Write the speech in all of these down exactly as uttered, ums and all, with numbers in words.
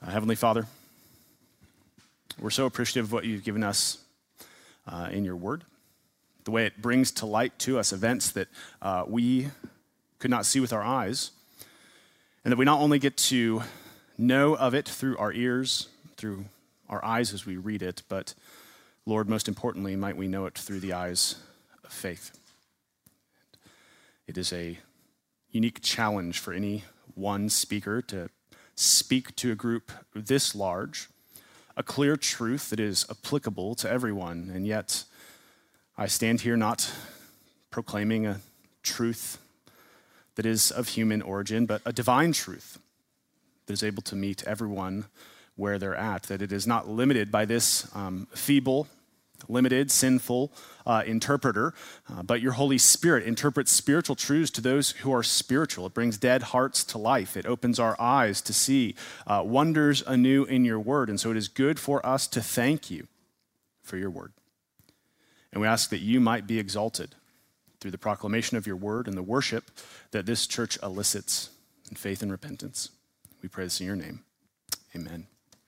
Uh, Heavenly Father, we're so appreciative of what you've given us uh, in your word, the way it brings to light to us events that uh, we could not see with our eyes, and that we not only get to know of it through our ears, through our eyes as we read it, but, Lord, most importantly, might we know it through the eyes of faith. It is a unique challenge for any one speaker to speak to a group this large, a clear truth that is applicable to everyone, and yet I stand here not proclaiming a truth that is of human origin, but a divine truth that is able to meet everyone where they're at, that it is not limited by this um, feeble, limited, sinful uh, interpreter, uh, but your Holy Spirit interprets spiritual truths to those who are spiritual. It brings dead hearts to life. It opens our eyes to see uh, wonders anew in your word. And so it is good for us to thank you for your word. And we ask that you might be exalted through the proclamation of your word and the worship that this church elicits in faith and repentance. We pray this in your name. Amen.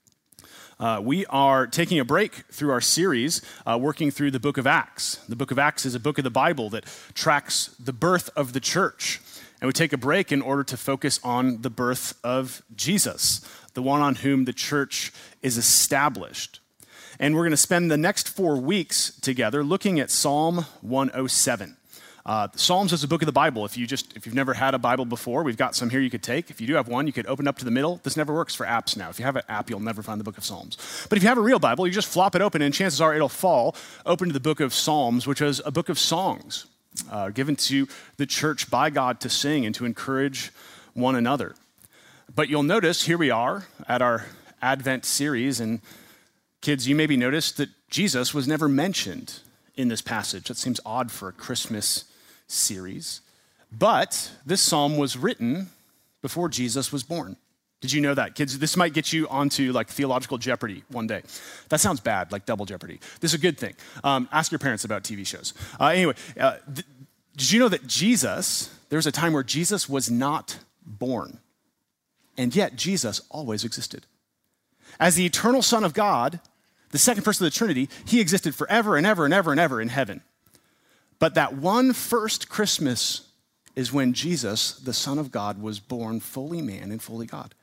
Uh, we are taking a break through our series, uh, working through the book of Acts. The book of Acts is a book of the Bible that tracks the birth of the church. And we take a break in order to focus on the birth of Jesus, the one on whom the church is established. And we're going to spend the next four weeks together looking at Psalm one oh seven. Uh, Psalms is a book of the Bible. If you just if you've never had a Bible before, we've got some here you could take. If you do have one, you could open up to the middle. This never works for apps now. If you have an app, you'll never find the book of Psalms. But if you have a real Bible, you just flop it open, and chances are it'll fall open to the book of Psalms, which is a book of songs uh, given to the church by God to sing and to encourage one another. But you'll notice here we are at our Advent series, and kids, you maybe noticed that Jesus was never mentioned in this passage. That seems odd for a Christmas series. But this psalm was written before Jesus was born. Did you know that? Kids, this might get you onto like theological Jeopardy one day. That sounds bad, like double Jeopardy. This is a good thing. Um, ask your parents about T V shows. Uh, anyway, uh, th- did you know that Jesus, there was a time where Jesus was not born, and yet Jesus always existed. As the eternal Son of God, the second person of the Trinity, he existed forever and ever and ever and ever in heaven. But that one first Christmas is when Jesus, the Son of God, was born fully man and fully God.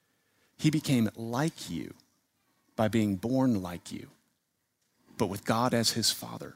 He became like you by being born like you, but with God as his Father.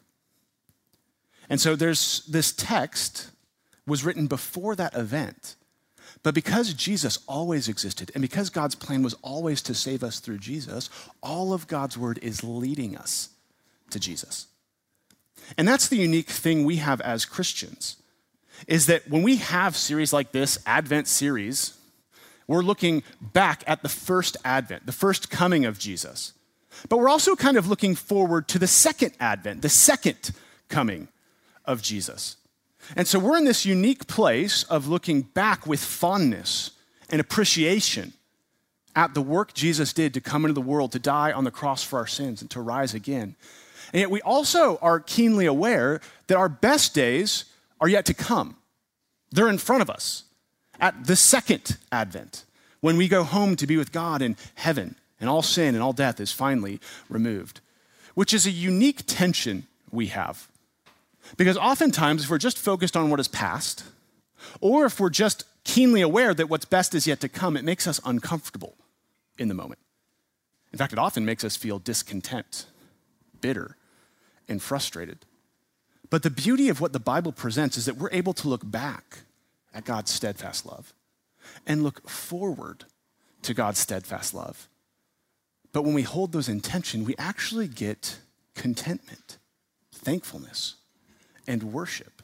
And so there's this text was written before that event. But because Jesus always existed, and because God's plan was always to save us through Jesus, all of God's word is leading us to Jesus. And that's the unique thing we have as Christians, is that when we have series like this, Advent series, we're looking back at the first Advent, the first coming of Jesus. But we're also kind of looking forward to the second Advent, the second coming of Jesus. And so we're in this unique place of looking back with fondness and appreciation at the work Jesus did to come into the world, to die on the cross for our sins, and to rise again. And yet we also are keenly aware that our best days are yet to come. They're in front of us at the second Advent, when we go home to be with God in heaven, and all sin and all death is finally removed, which is a unique tension we have. Because oftentimes, if we're just focused on what is past, or if we're just keenly aware that what's best is yet to come, it makes us uncomfortable in the moment. In fact, it often makes us feel discontent, bitter, and frustrated. But the beauty of what the Bible presents is that we're able to look back at God's steadfast love and look forward to God's steadfast love. But when we hold those in tension, we actually get contentment, thankfulness, and worship.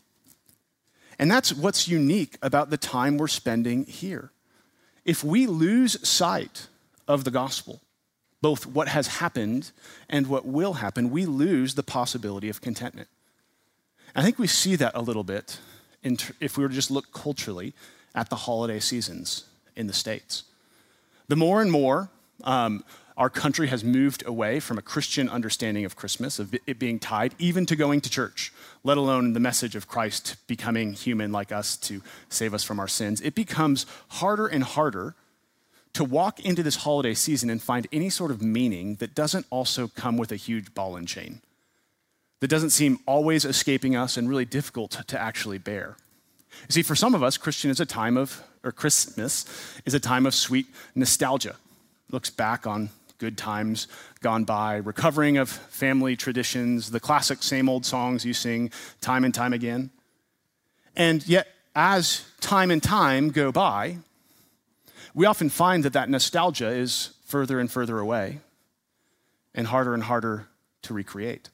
And that's what's unique about the time we're spending here. If we lose sight of the gospel, both what has happened and what will happen, we lose the possibility of contentment. I think we see that a little bit in ter- if we were to just look culturally at the holiday seasons in the States. The more and more um, our country has moved away from a Christian understanding of Christmas, of it being tied even to going to church, let alone the message of Christ becoming human like us to save us from our sins, it becomes harder and harder to walk into this holiday season and find any sort of meaning that doesn't also come with a huge ball and chain, that doesn't seem always escaping us and really difficult to actually bear. You see, for some of us, Christian is a time of, or Christmas is a time of sweet nostalgia. Looks back on good times gone by, recovering of family traditions, the classic same old songs you sing time and time again. And yet, as time and time go by, we often find that that nostalgia is further and further away and harder and harder to recreate.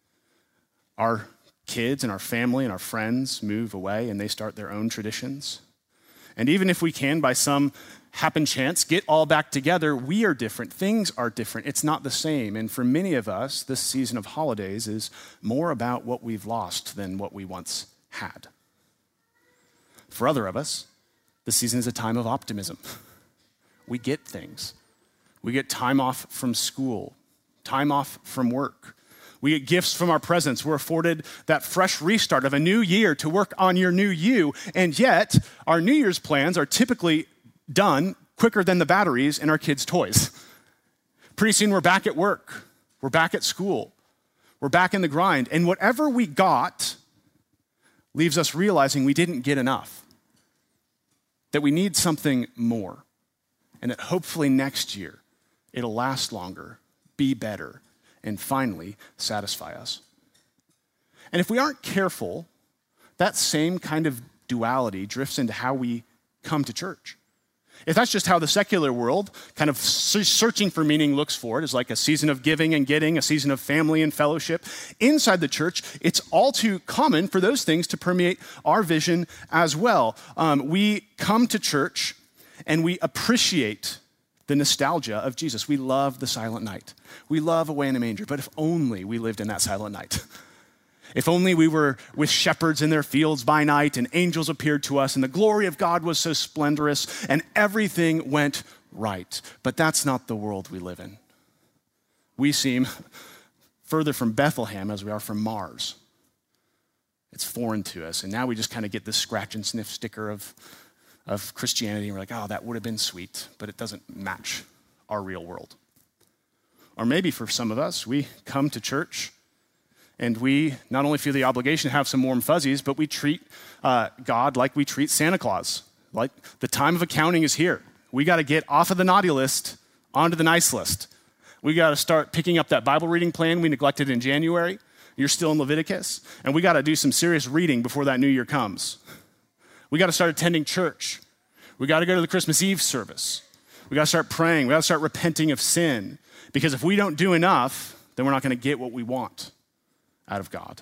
Our kids and our family and our friends move away and they start their own traditions. And even if we can, by some happen chance, get all back together, we are different. Things are different. It's not the same. And for many of us, this season of holidays is more about what we've lost than what we once had. For other of us, this season is a time of optimism. We get things. We get time off from school, time off from work. We get gifts from our presents. We're afforded that fresh restart of a new year to work on your new you. And yet, our New Year's plans are typically done quicker than the batteries in our kids' toys. Pretty soon we're back at work. We're back at school. We're back in the grind. And whatever we got leaves us realizing we didn't get enough, that we need something more, and that hopefully next year it'll last longer, be better, and finally satisfy us. And if we aren't careful, that same kind of duality drifts into how we come to church. If that's just how the secular world, kind of searching for meaning, looks for it, is like a season of giving and getting, a season of family and fellowship, inside the church, it's all too common for those things to permeate our vision as well. Um, we come to church and we appreciate the nostalgia of Jesus. We love the silent night. We love Away in a Manger, but if only we lived in that silent night. If only we were with shepherds in their fields by night and angels appeared to us and the glory of God was so splendorous and everything went right. But that's not the world we live in. We seem further from Bethlehem as we are from Mars. It's foreign to us. And now we just kind of get this scratch and sniff sticker of of Christianity, and we're like, oh, that would have been sweet, but it doesn't match our real world. Or maybe for some of us, we come to church and we not only feel the obligation to have some warm fuzzies, but we treat uh, God like we treat Santa Claus. Like the time of accounting is here. We got to get off of the naughty list onto the nice list. We got to start picking up that Bible reading plan we neglected in January. You're still in Leviticus. And we got to do some serious reading before that new year comes. We got to start attending church. We got to go to the Christmas Eve service. We got to start praying. We got to start repenting of sin. Because if we don't do enough, then we're not going to get what we want out of God.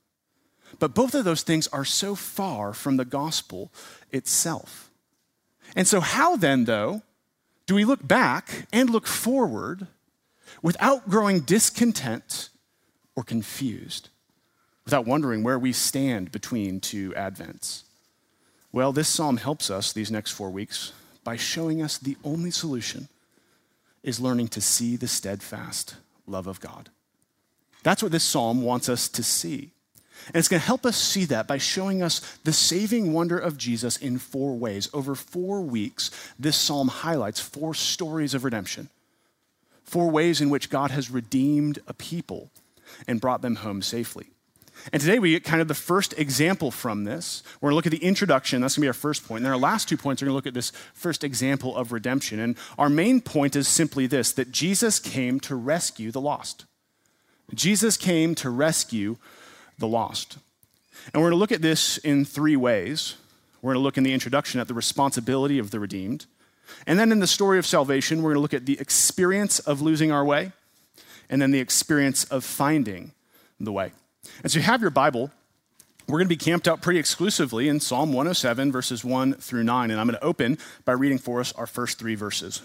But both of those things are so far from the gospel itself. And so how then, though, do we look back and look forward without growing discontent or confused, without wondering where we stand between two Advents? Well, this psalm helps us these next four weeks by showing us the only solution is learning to see the steadfast love of God. That's what this psalm wants us to see. And it's going to help us see that by showing us the saving wonder of Jesus in four ways. Over four weeks, this psalm highlights four stories of redemption, four ways in which God has redeemed a people and brought them home safely. And today we get kind of the first example from this. We're going to look at the introduction. That's going to be our first point. And then our last two points are going to look at this first example of redemption. And our main point is simply this, that Jesus came to rescue the lost. Jesus came to rescue the lost. And we're going to look at this in three ways. We're going to look in the introduction at the responsibility of the redeemed. And then in the story of salvation, we're going to look at the experience of losing our way, and then the experience of finding the way. And so you have your Bible. We're going to be camped out pretty exclusively in Psalm one oh seven, verses one through nine. And I'm going to open by reading for us our first three verses.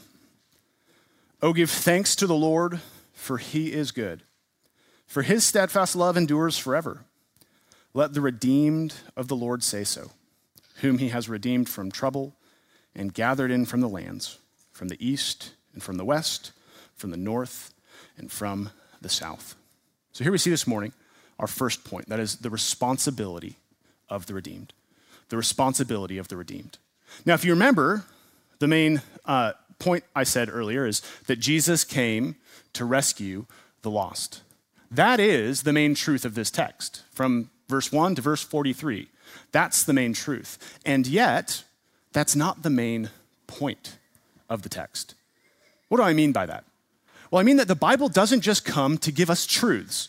Oh, give thanks to the Lord, for he is good. For his steadfast love endures forever. Let the redeemed of the Lord say so, whom he has redeemed from trouble and gathered in from the lands, from the east and from the west, from the north and from the south. So here we see this morning our first point, that is the responsibility of the redeemed. The responsibility of the redeemed. Now, if you remember, the main uh, point I said earlier is that Jesus came to rescue the lost. That is the main truth of this text, from verse one to verse forty-three. That's the main truth. And yet, that's not the main point of the text. What do I mean by that? Well, I mean that the Bible doesn't just come to give us truths.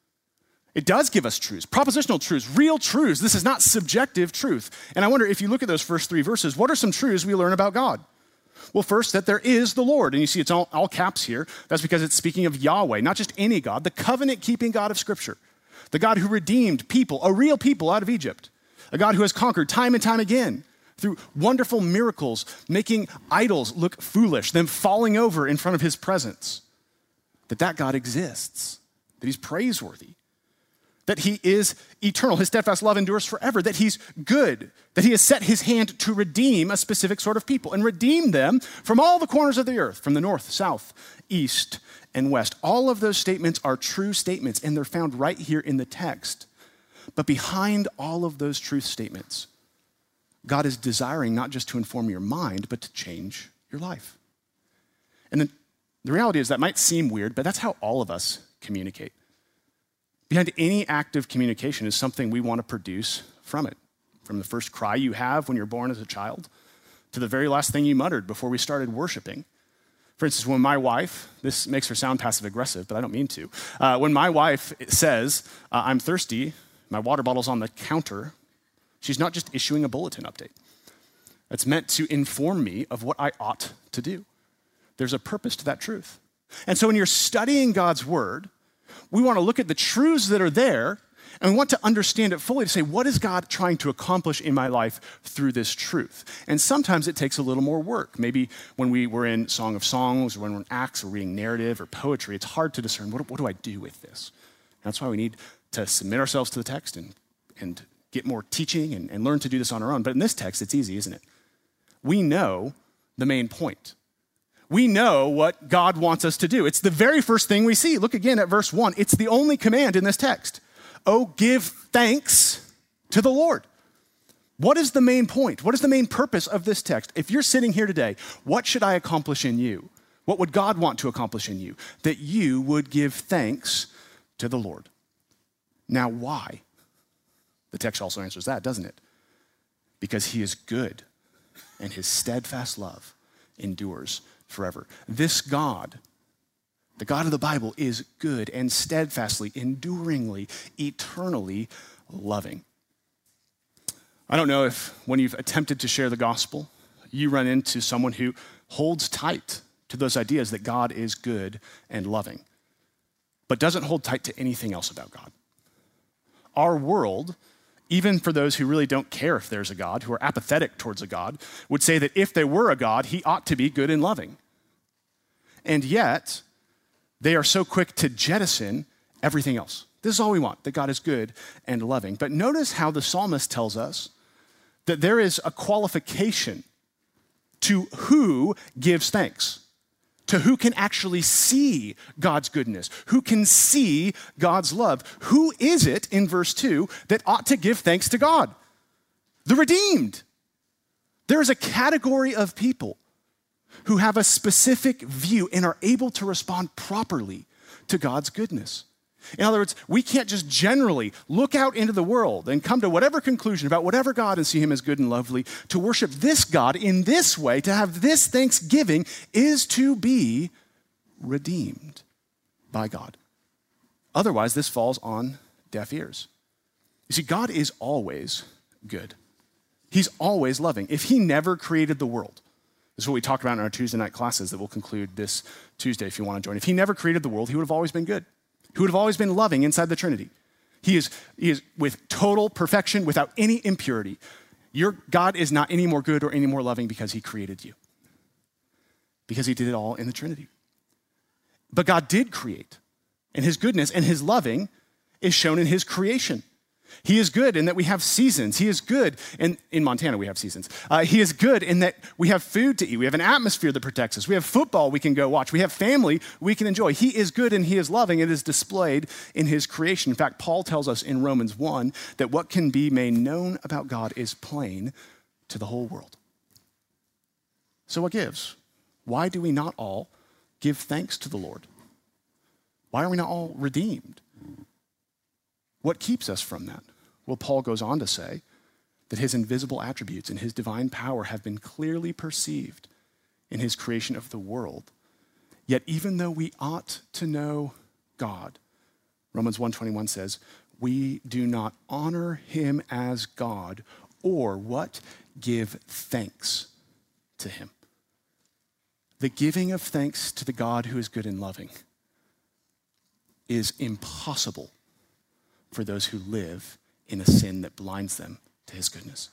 It does give us truths, propositional truths, real truths. This is not subjective truth. And I wonder, if you look at those first three verses, what are some truths we learn about God? Well, first, that there is the Lord. And you see it's all, all caps here. That's because it's speaking of Yahweh, not just any God, the covenant-keeping God of Scripture, the God who redeemed people, a real people out of Egypt, a God who has conquered time and time again through wonderful miracles, making idols look foolish, them falling over in front of his presence. That that God exists, that he's praiseworthy, that he is eternal, his steadfast love endures forever, that he's good, that he has set his hand to redeem a specific sort of people and redeem them from all the corners of the earth, from the north, south, east, and west. All of those statements are true statements, and they're found right here in the text. But behind all of those truth statements, God is desiring not just to inform your mind, but to change your life. And then the reality is that might seem weird, but that's how all of us communicate. Behind any act of communication is something we want to produce from it. From the first cry you have when you're born as a child to the very last thing you muttered before we started worshiping. For instance, when my wife, this makes her sound passive-aggressive, but I don't mean to. Uh, when my wife says, uh, I'm thirsty, my water bottle's on the counter, she's not just issuing a bulletin update. It's meant to inform me of what I ought to do. There's a purpose to that truth. And so when you're studying God's word, we want to look at the truths that are there, and we want to understand it fully to say, what is God trying to accomplish in my life through this truth? And sometimes it takes a little more work. Maybe when we were in Song of Songs, or when we're in Acts, or reading narrative or poetry, it's hard to discern, what, what do I do with this? And that's why we need to submit ourselves to the text and, and get more teaching and, and learn to do this on our own. But in this text, it's easy, isn't it? We know the main point. We know what God wants us to do. It's the very first thing we see. Look again at verse one. It's the only command in this text. Oh, give thanks to the Lord. What is the main point? What is the main purpose of this text? If you're sitting here today, what should I accomplish in you? What would God want to accomplish in you? That you would give thanks to the Lord. Now, why? The text also answers that, doesn't it? Because he is good, and his steadfast love endures forever. This God, the God of the Bible, is good and steadfastly, enduringly, eternally loving. I don't know if when you've attempted to share the gospel, you run into someone who holds tight to those ideas that God is good and loving, but doesn't hold tight to anything else about God. Our world, even for those who really don't care if there's a God, who are apathetic towards a God, would say that if there were a God, he ought to be good and loving. And yet, they are so quick to jettison everything else. This is all we want, that God is good and loving. But notice how the psalmist tells us that there is a qualification to who gives thanks, to who can actually see God's goodness, who can see God's love. Who is it, in verse two, that ought to give thanks to God? The redeemed. There is a category of people who have a specific view and are able to respond properly to God's goodness. In other words, we can't just generally look out into the world and come to whatever conclusion about whatever God and see him as good and lovely. To worship this God in this way, to have this thanksgiving, is to be redeemed by God. Otherwise, this falls on deaf ears. You see, God is always good. He's always loving. If he never created the world, this is what we talk about in our Tuesday night classes that we'll conclude this Tuesday if you want to join. If he never created the world, he would have always been good. He would have always been loving inside the Trinity. He is, he is with total perfection, without any impurity. Your God is not any more good or any more loving because he created you. Because he did it all in the Trinity. But God did create, and his goodness and his loving is shown in his creation. He is good in that we have seasons. He is good, and in Montana we have seasons. Uh, he is good in that we have food to eat. We have an atmosphere that protects us. We have football we can go watch. We have family we can enjoy. He is good and he is loving. It is displayed in his creation. In fact, Paul tells us in Romans one that what can be made known about God is plain to the whole world. So what gives? why do we not all give thanks to the Lord? Why are we not all redeemed? What keeps us from that? Well, Paul goes on to say that his invisible attributes and his divine power have been clearly perceived in his creation of the world. Yet even though we ought to know God, Romans one twenty-one says, we do not honor him as God or what? Give thanks to him. The giving of thanks to the God who is good and loving is impossible for those who live in a sin that blinds them to his goodness.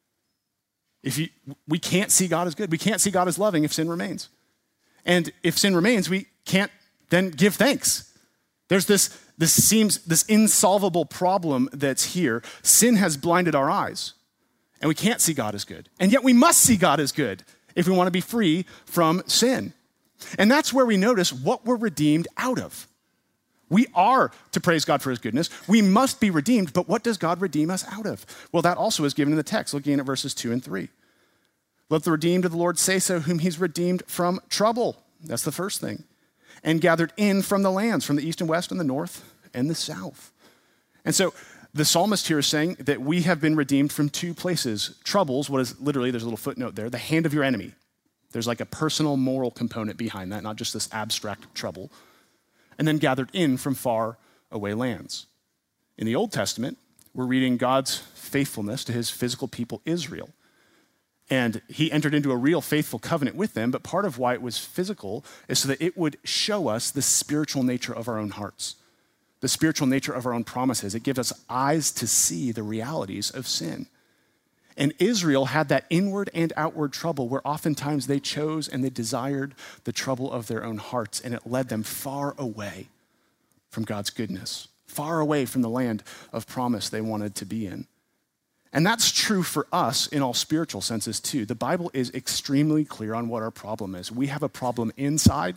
If you, we can't see God as good. We can't see God as loving if sin remains. And if sin remains, we can't then give thanks. There's this, this seems, this insolvable problem that's here. Sin has blinded our eyes, and we can't see God as good. And yet we must see God as good if we want to be free from sin. And that's where we notice what we're redeemed out of. We are to praise God for his goodness. We must be redeemed, but what does God redeem us out of? Well, that also is given in the text, looking at verses two and three. Let the redeemed of the Lord say so, whom he's redeemed from trouble. That's the first thing. And gathered in from the lands, from the east and west and the north and the south. And so the psalmist here is saying that we have been redeemed from two places. Troubles, what is literally, there's a little footnote there, the hand of your enemy. There's like a personal moral component behind that, not just this abstract trouble. And then gathered in from far away lands. In the Old Testament, we're reading God's faithfulness to his physical people, Israel. And he entered into a real faithful covenant with them, but part of why it was physical is so that it would show us the spiritual nature of our own hearts, the spiritual nature of our own promises. It gives us eyes to see the realities of sin. And Israel had that inward and outward trouble where oftentimes they chose and they desired the trouble of their own hearts, and it led them far away from God's goodness, far away from the land of promise they wanted to be in. And that's true for us in all spiritual senses too. The Bible is extremely clear on what our problem is. We have a problem inside,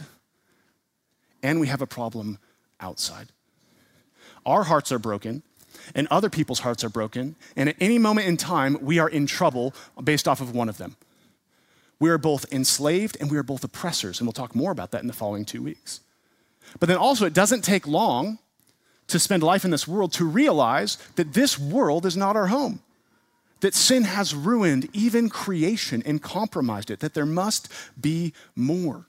and we have a problem outside. Our hearts are broken, and other people's hearts are broken, and at any moment in time, we are in trouble based off of one of them. We are both enslaved and we are both oppressors, and we'll talk more about that in the following two weeks. But then also, it doesn't take long to spend life in this world to realize that this world is not our home, that sin has ruined even creation and compromised it, that there must be more.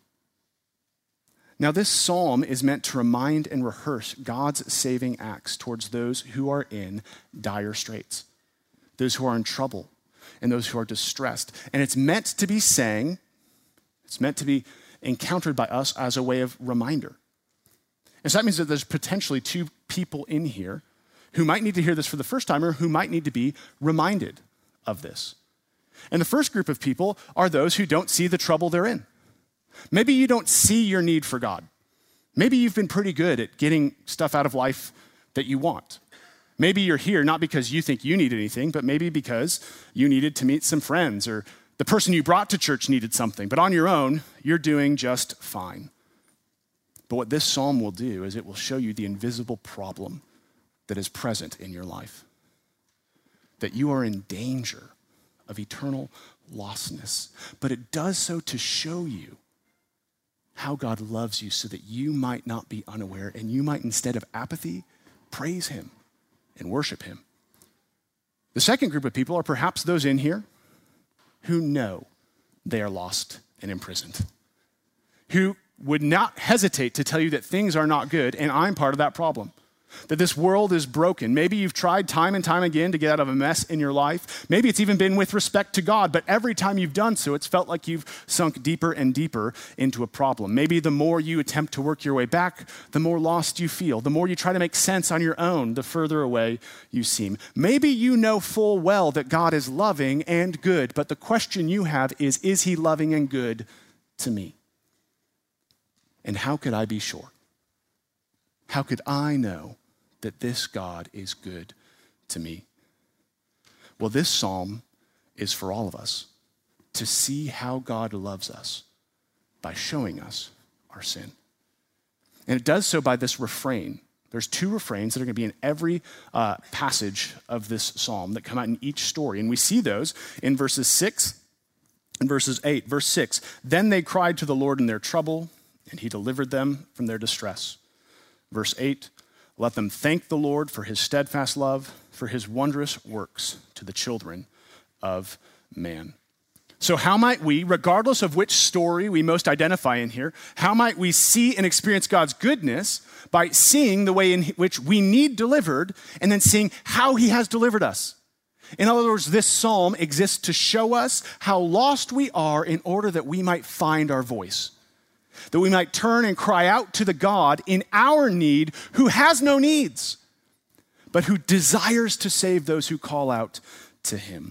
Now, this psalm is meant to remind and rehearse God's saving acts towards those who are in dire straits, those who are in trouble, and those who are distressed. And it's meant to be sang, it's meant to be encountered by us as a way of reminder. And so that means that there's potentially two people in here who might need to hear this for the first time or who might need to be reminded of this. And the first group of people are those who don't see the trouble they're in. Maybe you don't see your need for God. Maybe you've been pretty good at getting stuff out of life that you want. Maybe you're here not because you think you need anything, but maybe because you needed to meet some friends or the person you brought to church needed something. But on your own, you're doing just fine. But what this psalm will do is it will show you the invisible problem that is present in your life, that you are in danger of eternal lostness. But it does so to show you how God loves you so that you might not be unaware and you might, instead of apathy, praise him and worship him. The second group of people are perhaps those in here who know they are lost and imprisoned, who would not hesitate to tell you that things are not good, and I'm part of that problem. That this world is broken. Maybe you've tried time and time again to get out of a mess in your life. Maybe it's even been with respect to God, but every time you've done so, it's felt like you've sunk deeper and deeper into a problem. Maybe the more you attempt to work your way back, the more lost you feel. The more you try to make sense on your own, the further away you seem. Maybe you know full well that God is loving and good, but the question you have is, is he loving and good to me? And how could I be sure? How could I know that this God is good to me? Well, this psalm is for all of us to see how God loves us by showing us our sin. And it does so by this refrain. There's two refrains that are going to be in every uh, passage of this psalm that come out in each story. And we see those in verses six in verses eight. Verse six, then they cried to the Lord in their trouble, and he delivered them from their distress. Verse eight, let them thank the Lord for his steadfast love, for his wondrous works to the children of man. So how might we, regardless of which story we most identify in here, how might we see and experience God's goodness by seeing the way in which we need delivered and then seeing how he has delivered us? In other words, this psalm exists to show us how lost we are in order that we might find our voice, that we might turn and cry out to the God in our need who has no needs, but who desires to save those who call out to him.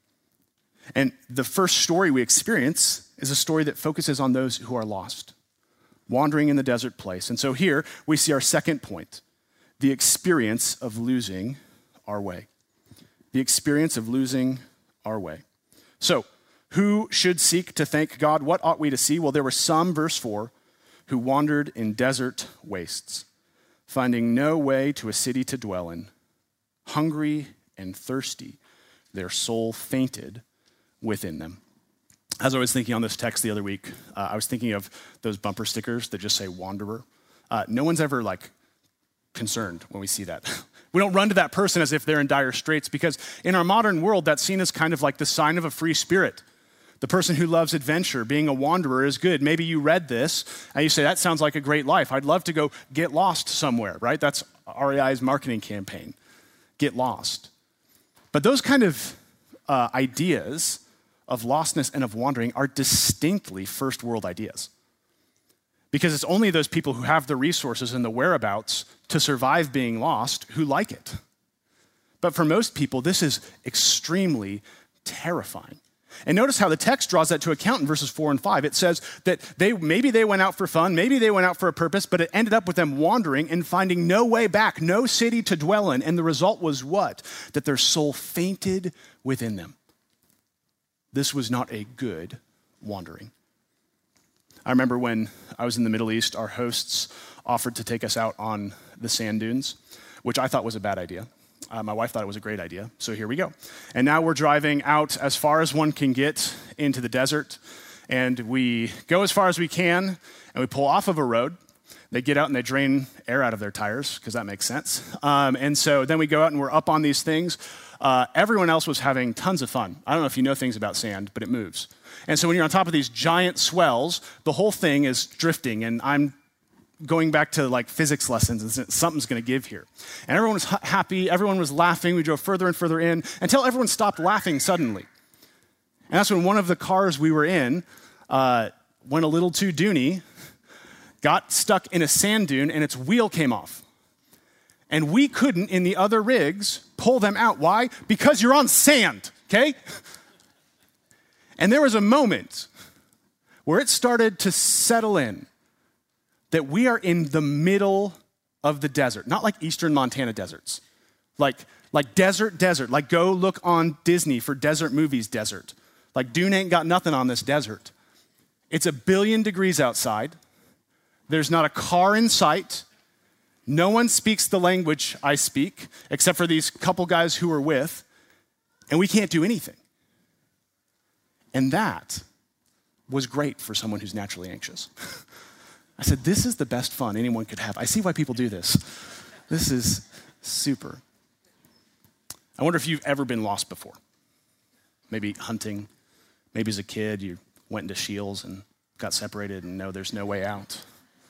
And the first story we experience is a story that focuses on those who are lost, wandering in the desert place. And so here we see our second point, the experience of losing our way. The experience of losing our way. So, who should seek to thank God? What ought we to see? Well, there were some, verse four, who wandered in desert wastes, finding no way to a city to dwell in. Hungry and thirsty, their soul fainted within them. As I was thinking on this text the other week, uh, I was thinking of those bumper stickers that just say wanderer. Uh, no one's ever like concerned when we see that. We don't run to that person as if they're in dire straits, because in our modern world, that's seen as kind of like the sign of a free spirit. The person who loves adventure, being a wanderer, is good. Maybe you read this and you say, that sounds like a great life. I'd love to go get lost somewhere, right? That's R E I's marketing campaign, get lost. But those kind of uh, ideas of lostness and of wandering are distinctly first world ideas. Because it's only those people who have the resources and the whereabouts to survive being lost who like it. But for most people, this is extremely terrifying. And notice how the text draws that to account in verses four and five. It says that they maybe they went out for fun, maybe they went out for a purpose, but it ended up with them wandering and finding no way back, no city to dwell in. And the result was what? That their soul fainted within them. This was not a good wandering. I remember when I was in the Middle East, our hosts offered to take us out on the sand dunes, which I thought was a bad idea. Uh, my wife thought it was a great idea, so here we go. And now we're driving out as far as one can get into the desert, and we go as far as we can, and we pull off of a road. They get out and they drain air out of their tires, because that makes sense. Um, and so then we go out and we're up on these things. Uh, everyone else was having tons of fun. I don't know if you know things about sand, but it moves. And so when you're on top of these giant swells, the whole thing is drifting, and I'm going back to like physics lessons, and something's going to give here. And everyone was ha- happy, everyone was laughing. We drove further and further in until everyone stopped laughing suddenly. And that's when one of the cars we were in uh, went a little too doony, got stuck in a sand dune, and its wheel came off. And we couldn't, in the other rigs, pull them out. Why? Because you're on sand, okay? And there was a moment where it started to settle in that we are in the middle of the desert, not like eastern Montana deserts, like, like desert, desert, like go look on Disney for desert movies, desert. Like Dune ain't got nothing on this desert. It's a billion degrees outside. There's not a car in sight. No one speaks the language I speak, except for these couple guys who we're with, and we can't do anything. And that was great for someone who's naturally anxious. I said, this is the best fun anyone could have. I see why people do this. This is super. I wonder if you've ever been lost before. Maybe hunting, maybe as a kid you went into Shields and got separated and know there's no way out.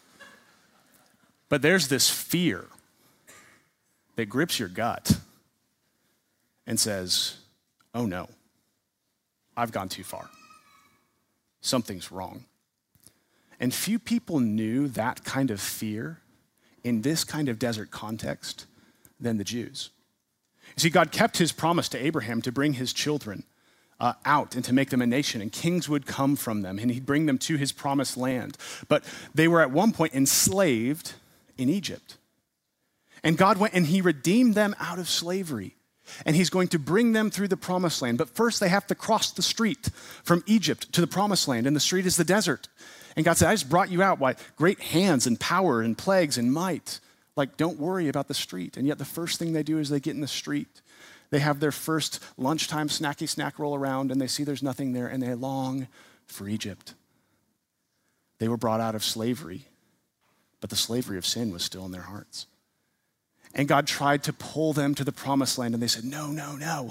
But there's this fear that grips your gut and says, oh no, I've gone too far. Something's wrong. And few people knew that kind of fear in this kind of desert context than the Jews. You see, God kept his promise to Abraham to bring his children uh, out and to make them a nation, and kings would come from them, and he'd bring them to his promised land. But they were at one point enslaved in Egypt. And God went and he redeemed them out of slavery. And he's going to bring them through the promised land. But first they have to cross the street from Egypt to the promised land. And the street is the desert. And God said, I just brought you out by great hands and power and plagues and might. Like, don't worry about the street. And yet the first thing they do is they get in the street. They have their first lunchtime snacky snack roll around and they see there's nothing there and they long for Egypt. They were brought out of slavery, but the slavery of sin was still in their hearts. And God tried to pull them to the promised land and they said, no, no, no.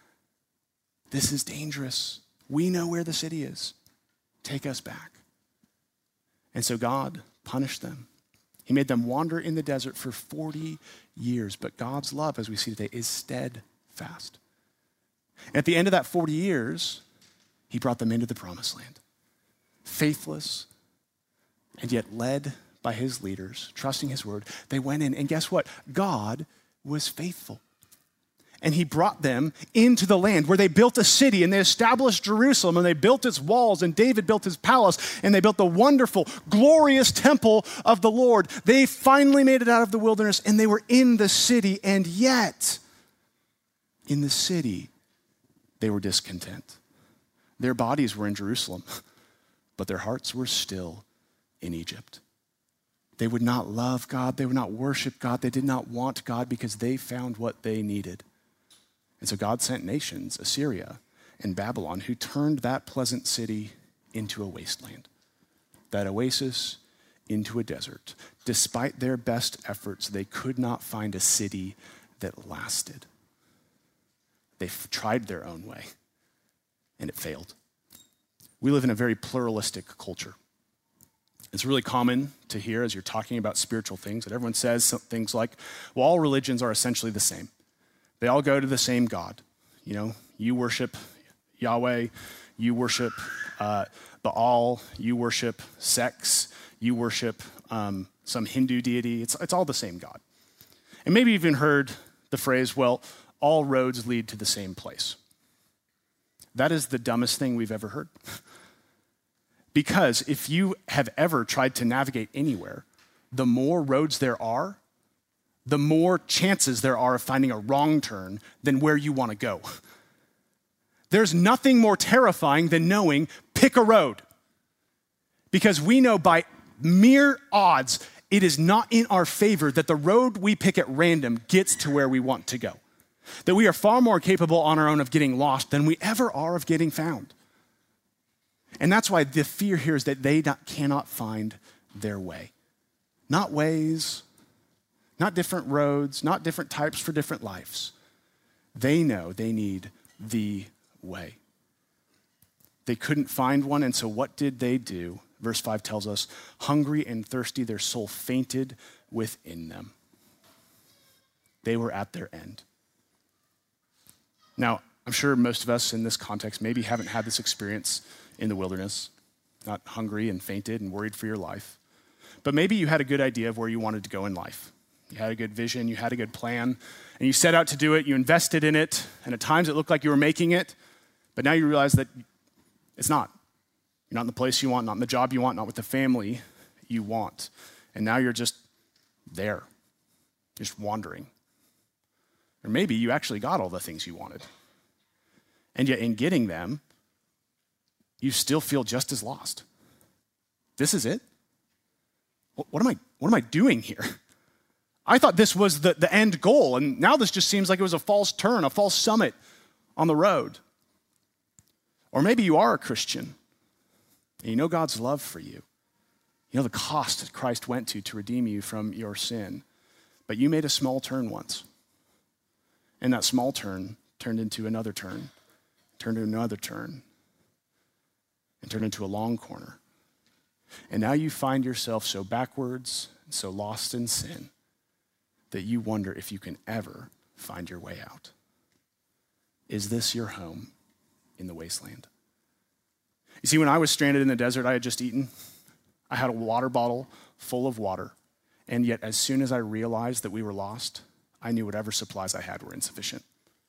This is dangerous. We know where the city is. Take us back. And so God punished them. He made them wander in the desert for forty years. But God's love, as we see today, is steadfast. And at the end of that forty years, he brought them into the promised land. Faithless, and yet led by his leaders, trusting his word, they went in. And guess what? God was faithful. And he brought them into the land where they built a city and they established Jerusalem and they built its walls and David built his palace and they built the wonderful, glorious temple of the Lord. They finally made it out of the wilderness and they were in the city, and yet in the city they were discontent. Their bodies were in Jerusalem, but their hearts were still in Egypt. They would not love God. They would not worship God. They did not want God because they found what they needed. And so God sent nations, Assyria and Babylon, who turned that pleasant city into a wasteland, that oasis into a desert. Despite their best efforts, they could not find a city that lasted. They f- tried their own way, and it failed. We live in a very pluralistic culture. It's really common to hear as you're talking about spiritual things that everyone says some things like, well, all religions are essentially the same. They all go to the same God. You know, you worship Yahweh, you worship uh, Baal, you worship sex, you worship um, some Hindu deity. It's, it's all the same God. And maybe you've even heard the phrase, well, all roads lead to the same place. That is the dumbest thing we've ever heard. Because if you have ever tried to navigate anywhere, the more roads there are, the more chances there are of finding a wrong turn than where you want to go. There's nothing more terrifying than knowing, pick a road. Because we know by mere odds, it is not in our favor that the road we pick at random gets to where we want to go. That we are far more capable on our own of getting lost than we ever are of getting found. And that's why the fear here is that they not, cannot find their way. Not ways, not different roads, not different types for different lives. They know they need the way. They couldn't find one, and so what did they do? Verse five tells us, hungry and thirsty, their soul fainted within them. They were at their end. Now, I'm sure most of us in this context maybe haven't had this experience in the wilderness, not hungry and fainted and worried for your life. But maybe you had a good idea of where you wanted to go in life. You had a good vision, you had a good plan, and you set out to do it, you invested in it, and at times it looked like you were making it, but now you realize that it's not. You're not in the place you want, not in the job you want, not with the family you want. And now you're just there, just wandering. Or maybe you actually got all the things you wanted. And yet in getting them, you still feel just as lost. This is it? What, what am I, what am I doing here? I thought this was the, the end goal, and now this just seems like it was a false turn, a false summit on the road. Or maybe you are a Christian, and you know God's love for you. You know the cost that Christ went to to redeem you from your sin. But you made a small turn once. And that small turn turned into another turn, turned into another turn, and turned into a long corner. And now you find yourself so backwards, and so lost in sin, that you wonder if you can ever find your way out. Is this your home in the wasteland? You see, when I was stranded in the desert, I had just eaten. I had a water bottle full of water. And yet, as soon as I realized that we were lost, I knew whatever supplies I had were insufficient.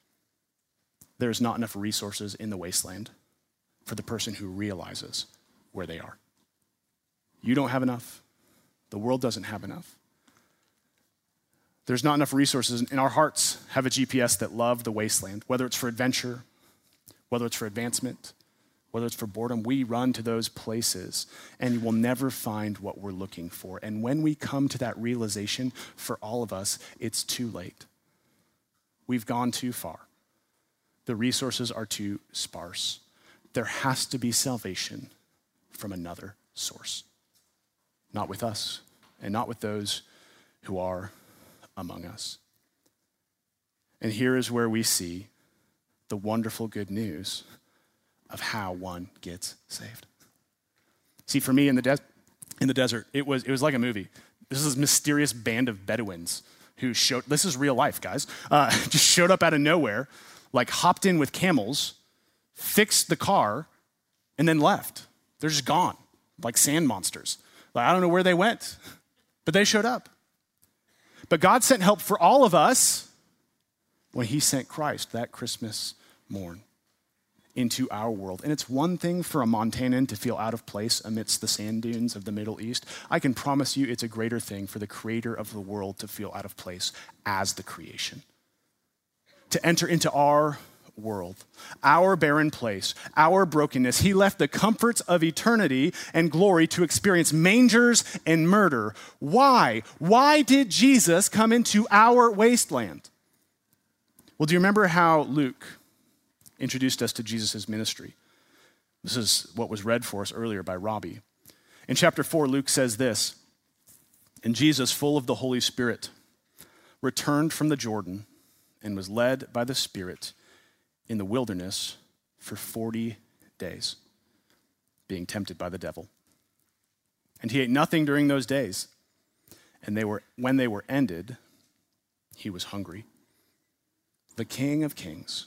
There's not enough resources in the wasteland for the person who realizes where they are. You don't have enough. The world doesn't have enough. There's not enough resources, and our hearts have a G P S that love the wasteland, whether it's for adventure, whether it's for advancement, whether it's for boredom. We run to those places, and we'll never find what we're looking for. And when we come to that realization, for all of us, it's too late. We've gone too far. The resources are too sparse. There has to be salvation from another source. Not with us, and not with those who are among us. And here is where we see the wonderful good news of how one gets saved. See, for me in the, des- in the desert, it was, it was like a movie. This is this mysterious band of Bedouins who showed, this is real life, guys, uh, just showed up out of nowhere, like hopped in with camels, fixed the car, and then left. They're just gone, like sand monsters. Like, I don't know where they went, but they showed up. But God sent help for all of us when he sent Christ that Christmas morn into our world. And it's one thing for a Montanan to feel out of place amidst the sand dunes of the Middle East. I can promise you it's a greater thing for the creator of the world to feel out of place as the creation. To enter into our world, our barren place, our brokenness. He left the comforts of eternity and glory to experience mangers and murder. Why? Why did Jesus come into our wasteland? Well, do you remember how Luke introduced us to Jesus' ministry? This is what was read for us earlier by Robbie. In chapter four, Luke says this, "And Jesus, full of the Holy Spirit, returned from the Jordan and was led by the Spirit in the wilderness for forty days, being tempted by the devil. And he ate nothing during those days. And they were when they were ended, he was hungry. The King of Kings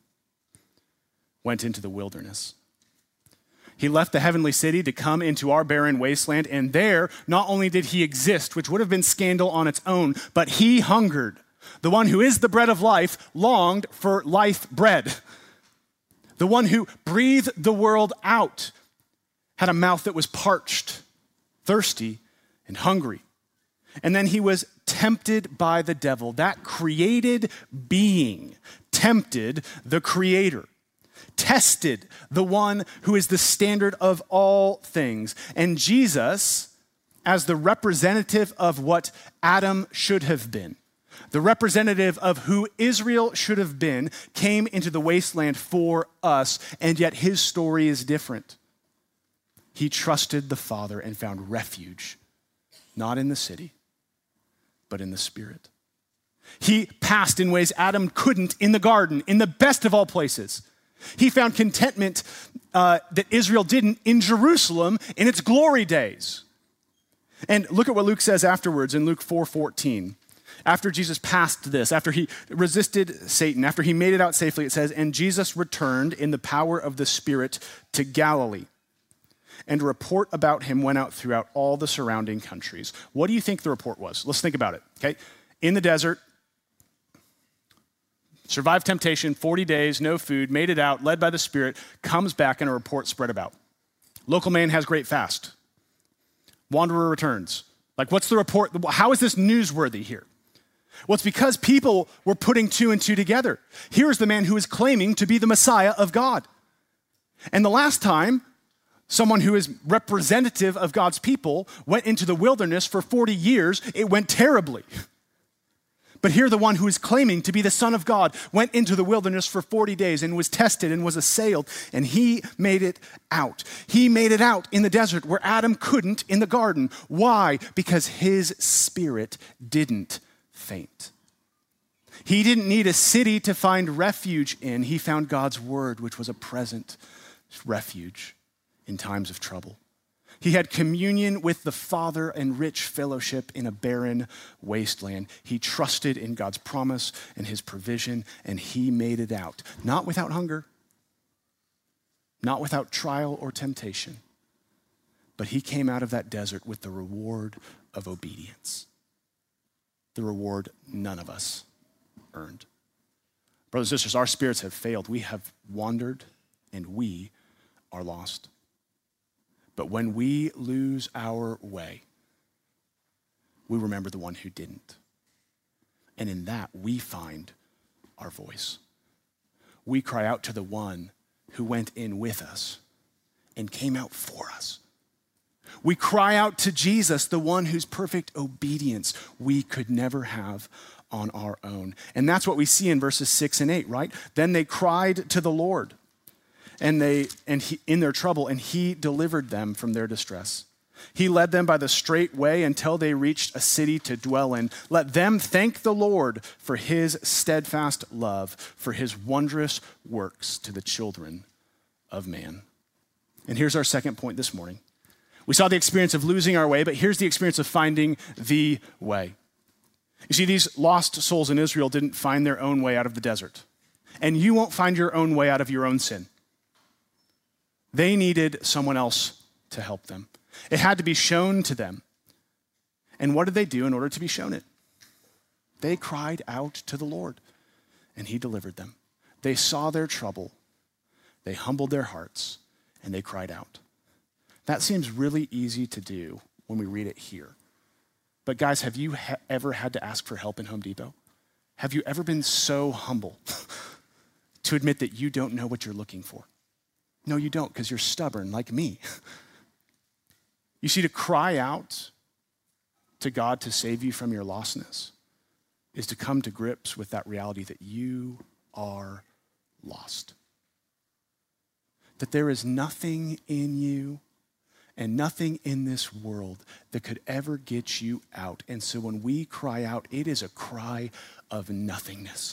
went into the wilderness. He left the heavenly city to come into our barren wasteland, and there not only did he exist, which would have been scandal on its own, but he hungered. The one who is the bread of life longed for life bread. The one who breathed the world out had a mouth that was parched, thirsty, and hungry. And then he was tempted by the devil. That created being tempted the creator, tested the one who is the standard of all things. And Jesus, as the representative of what Adam should have been, the representative of who Israel should have been, came into the wasteland for us, and yet his story is different. He trusted the Father and found refuge, not in the city, but in the Spirit. He passed in ways Adam couldn't in the garden, in the best of all places. He found contentment uh, that Israel didn't in Jerusalem in its glory days. And look at what Luke says afterwards in Luke four fourteen. After Jesus passed this, after he resisted Satan, after he made it out safely, it says, "And Jesus returned in the power of the Spirit to Galilee. And a report about him went out throughout all the surrounding countries." What do you think the report was? Let's think about it, okay? In the desert, survived temptation, forty days, no food, made it out, led by the Spirit, comes back, and a report spread about. Local man has great fast. Wanderer returns. Like, what's the report? How is this newsworthy here? Well, it's because people were putting two and two together. Here's the man who is claiming to be the Messiah of God. And the last time someone who is representative of God's people went into the wilderness for forty years, it went terribly. But here the one who is claiming to be the Son of God went into the wilderness for forty days and was tested and was assailed, and he made it out. He made it out in the desert where Adam couldn't in the garden. Why? Because his spirit didn't faint. He didn't need a city to find refuge in. He found God's word, which was a present refuge in times of trouble. He had communion with the Father and rich fellowship in a barren wasteland. He trusted in God's promise and his provision, and he made it out. Not without hunger, not without trial or temptation, but he came out of that desert with the reward of obedience. The reward none of us earned. Brothers and sisters, our spirits have failed. We have wandered, and we are lost. But when we lose our way, we remember the one who didn't. And in that, we find our voice. We cry out to the one who went in with us and came out for us, We cry out to Jesus, the one whose perfect obedience we could never have on our own. And that's what we see in verses six and eight, right? Then they cried to the Lord and they and he, in their trouble, and he delivered them from their distress. He led them by the straight way until they reached a city to dwell in. Let them thank the Lord for his steadfast love, for his wondrous works to the children of man. And here's our second point this morning. We saw the experience of losing our way, but here's the experience of finding the way. You see, these lost souls in Israel didn't find their own way out of the desert. And you won't find your own way out of your own sin. They needed someone else to help them. It had to be shown to them. And what did they do in order to be shown it? They cried out to the Lord, and he delivered them. They saw their trouble, they humbled their hearts, and they cried out. That seems really easy to do when we read it here. But guys, have you ha- ever had to ask for help in Home Depot? Have you ever been so humble to admit that you don't know what you're looking for? No, you don't, because you're stubborn like me. You see, to cry out to God to save you from your lostness is to come to grips with that reality that you are lost. That there is nothing in you and nothing in this world that could ever get you out. And so when we cry out, it is a cry of nothingness.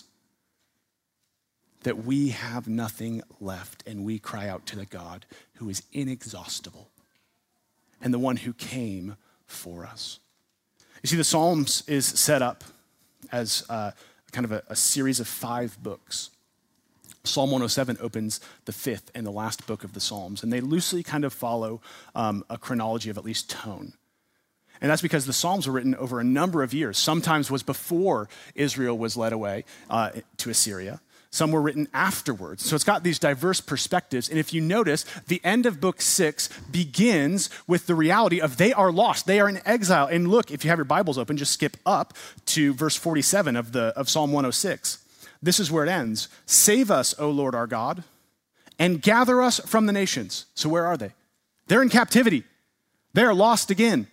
That we have nothing left, and we cry out to the God who is inexhaustible and the one who came for us. You see, the Psalms is set up as uh, kind of a, a series of five books. Psalm one oh seven opens the fifth and the last book of the Psalms, and they loosely kind of follow um, a chronology of at least tone. And that's because the Psalms were written over a number of years. Sometimes was before Israel was led away uh, to Assyria. Some were written afterwards. So it's got these diverse perspectives. And if you notice, the end of book six begins with the reality of they are lost. They are in exile. And look, if you have your Bibles open, just skip up to verse forty-seven of, the, of Psalm one oh six. This is where it ends. Save us, O Lord our God, and gather us from the nations. So where are they? They're in captivity. They're lost again.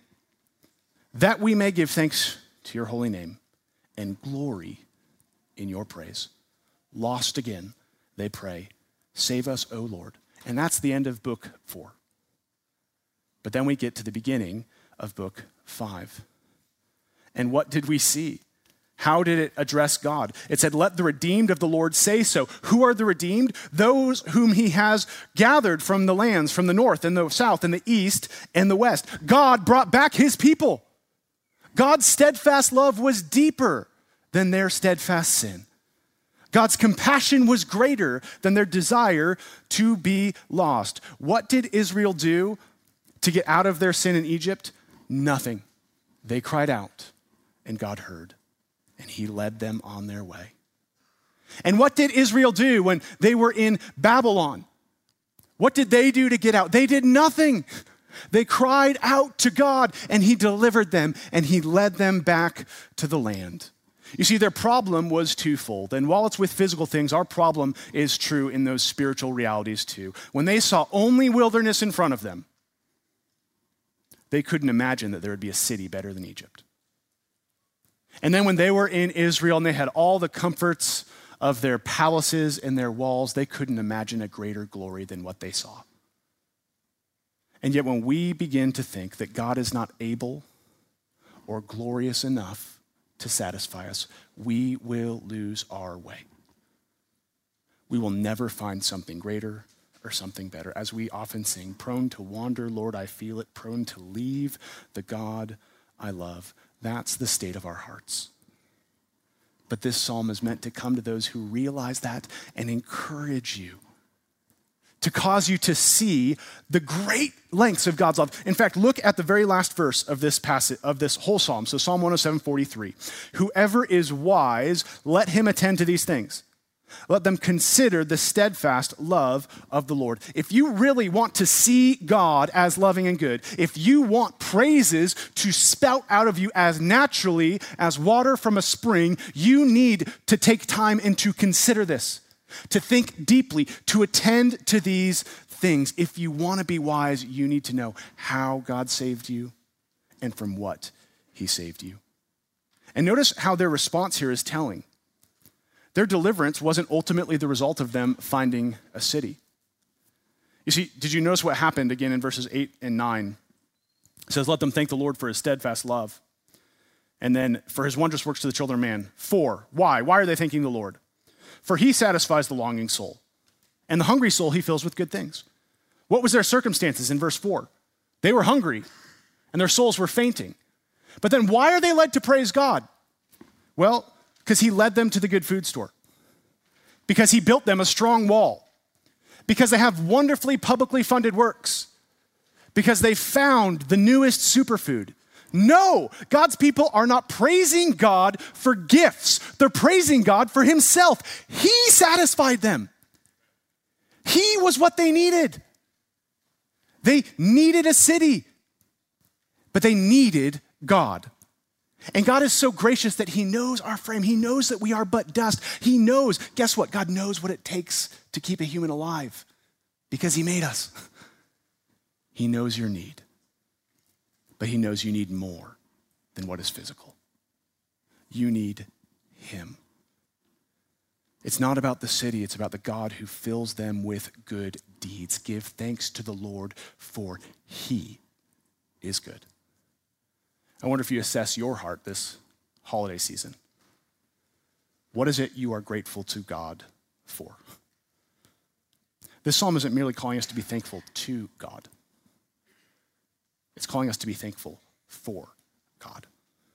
That we may give thanks to your holy name and glory in your praise. Lost again, they pray, save us, O Lord. And that's the end of book four. But then we get to the beginning of book five. And what did we see? How did it address God? It said, let the redeemed of the Lord say so. Who are the redeemed? Those whom he has gathered from the lands, from the north and the south and the east and the west. God brought back his people. God's steadfast love was deeper than their steadfast sin. God's compassion was greater than their desire to be lost. What did Israel do to get out of their sin in Egypt? Nothing. They cried out, and God heard, and he led them on their way. And what did Israel do when they were in Babylon? What did they do to get out? They did nothing. They cried out to God, and he delivered them, and he led them back to the land. You see, their problem was twofold. And while it's with physical things, our problem is true in those spiritual realities too. When they saw only wilderness in front of them, they couldn't imagine that there would be a city better than Egypt. And then when they were in Israel and they had all the comforts of their palaces and their walls, they couldn't imagine a greater glory than what they saw. And yet when we begin to think that God is not able or glorious enough to satisfy us, we will lose our way. We will never find something greater or something better. As we often sing, prone to wander, Lord, I feel it, prone to leave the God I love. That's the state of our hearts. But this psalm is meant to come to those who realize that and encourage you, to cause you to see the great lengths of God's love. In fact, look at the very last verse of this passage, of this whole psalm. So Psalm one oh seven, forty-three. Whoever is wise, let him attend to these things. Let them consider the steadfast love of the Lord. If you really want to see God as loving and good, if you want praises to spout out of you as naturally as water from a spring, you need to take time and to consider this, to think deeply, to attend to these things, if you want to be wise, you need to know how God saved you and from what he saved you. And notice how their response here is telling. Their deliverance wasn't ultimately the result of them finding a city. You see, did you notice what happened again in verses eight and nine? It says, let them thank the Lord for his steadfast love. And then for his wondrous works to the children of man. For, why? Why are they thanking the Lord? For he satisfies the longing soul. And the hungry soul he fills with good things. What was their circumstances in verse four? They were hungry and their souls were fainting. But then why are they led to praise God? Well, because he led them to the good food store. Because he built them a strong wall. Because they have wonderfully publicly funded works. Because they found the newest superfood. No, God's people are not praising God for gifts. They're praising God for himself. He satisfied them. He was what they needed. They needed a city, but they needed God. And God is so gracious that he knows our frame. He knows that we are but dust. He knows, guess what? God knows what it takes to keep a human alive because he made us. He knows your need, but he knows you need more than what is physical. You need him. It's not about the city, it's about the God who fills them with good deeds. Give thanks to the Lord, for he is good. I wonder if you assess your heart this holiday season. What is it you are grateful to God for? This psalm isn't merely calling us to be thankful to God. It's calling us to be thankful for God.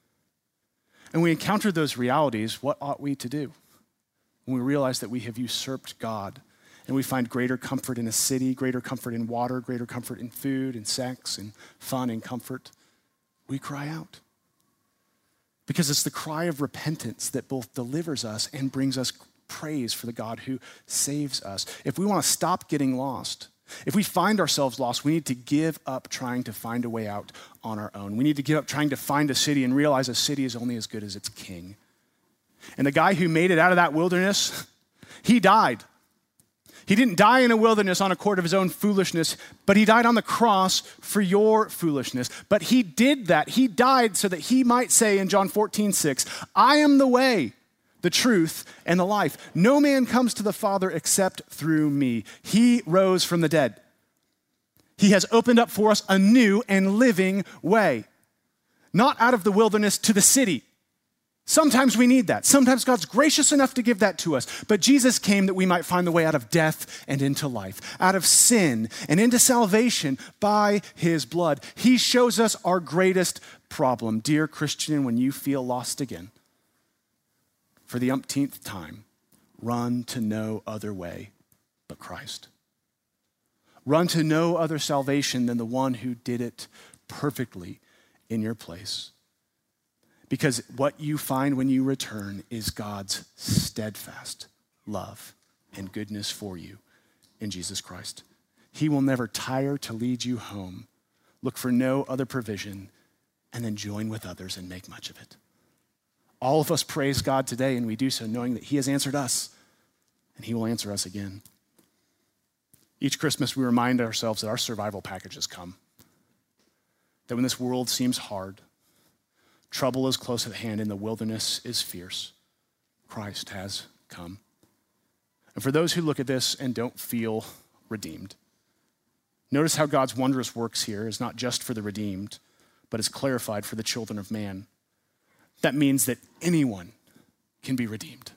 And we encounter those realities, what ought we to do? When we realize that we have usurped God and we find greater comfort in a city, greater comfort in water, greater comfort in food and sex and fun and comfort, we cry out. Because it's the cry of repentance that both delivers us and brings us praise for the God who saves us. If we want to stop getting lost, if we find ourselves lost, we need to give up trying to find a way out on our own. We need to give up trying to find a city and realize a city is only as good as its king. And the guy who made it out of that wilderness, he died. He didn't die in a wilderness on account of his own foolishness, but he died on the cross for your foolishness. But he did that. He died so that he might say in John fourteen six, I am the way, the truth, and the life. No man comes to the Father except through me. He rose from the dead. He has opened up for us a new and living way, not out of the wilderness to the city. Sometimes we need that. Sometimes God's gracious enough to give that to us. But Jesus came that we might find the way out of death and into life, out of sin and into salvation by his blood. He shows us our greatest problem. Dear Christian, when you feel lost again, for the umpteenth time, run to no other way but Christ. Run to no other salvation than the one who did it perfectly in your place. Because what you find when you return is God's steadfast love and goodness for you in Jesus Christ. He will never tire to lead you home. Look for no other provision and then join with others and make much of it. All of us praise God today, and we do so knowing that he has answered us and he will answer us again. Each Christmas, we remind ourselves that our survival package has come. That when this world seems hard, trouble is close at hand and the wilderness is fierce, Christ has come. And for those who look at this and don't feel redeemed, notice how God's wondrous works here is not just for the redeemed, but is clarified for the children of man. That means that anyone can be redeemed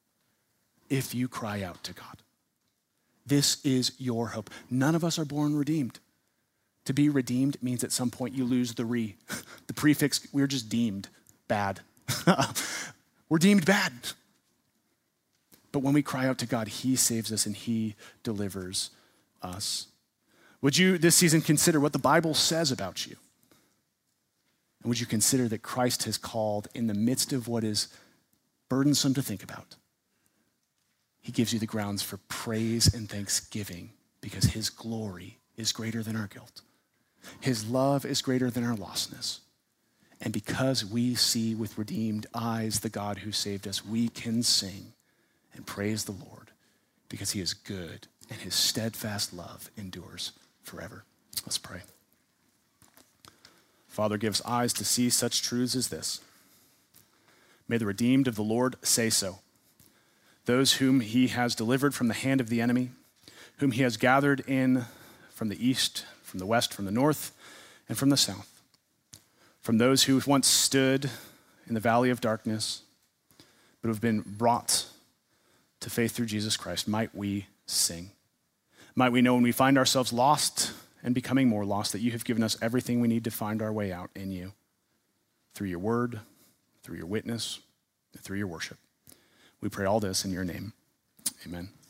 if you cry out to God. This is your hope. None of us are born redeemed. To be redeemed means at some point you lose the re. The prefix, we're just deemed bad. We're deemed bad. But when we cry out to God, he saves us and he delivers us. Would you this season consider what the Bible says about you? And would you consider that Christ has called in the midst of what is burdensome to think about? He gives you the grounds for praise and thanksgiving because his glory is greater than our guilt. His love is greater than our lostness. And because we see with redeemed eyes the God who saved us, we can sing and praise the Lord because he is good and his steadfast love endures forever. Let's pray. Father, give us eyes to see such truths as this. May the redeemed of the Lord say so. Those whom he has delivered from the hand of the enemy, whom he has gathered in from the east, from the west, from the north, and from the south. From those who once stood in the valley of darkness, but have been brought to faith through Jesus Christ, might we sing. Might we know when we find ourselves lost and becoming more lost that you have given us everything we need to find our way out in you, through your word, through your witness, and through your worship. We pray all this in your name. Amen.